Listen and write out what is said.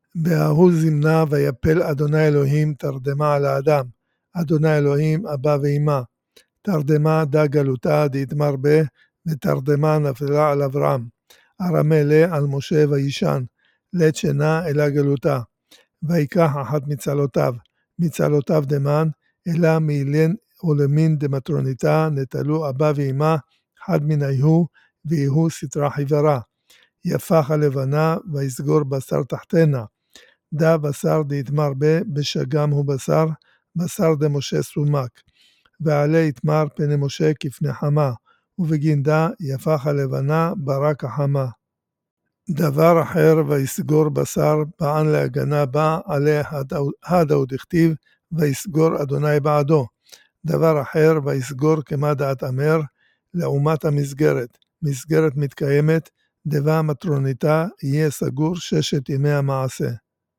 בההוא זמנה ויפל אדוני אלוהים תרדמה על האדם, אדוני אלוהים אבא ואמא, תרדמה דה גלותה דהתמר בה, ותרדמה נפלה על אברהם, ארמה לה על משה וישן, לית שנה אלה גלותה, ויקח אחת מצלותיו דמן, אלא מאילן עולמין דמטרוניתה, נטלו אבא ואמא, חד מן היהו, ויהו סתרה חיוורה, יפח הלבנה, ויסגור בשר תחתנה, דה בשר דהתמר בה, בשגם הוא בשר דמשה סומק, ועלי יתמר פני משה כפני חמה, ובגינדה יפח הלבנה ברק החמה. דבר אחר ויסגור בשר בען להגנה בה, עלי הדאו דכתיב, ויסגור אדוני בעדו. דבר אחר ויסגור כמה דעת אמר, לעומת המסגרת. מסגרת מתקיימת, דבה מטרוניתה יהיה סגור 6 ימי המעשה.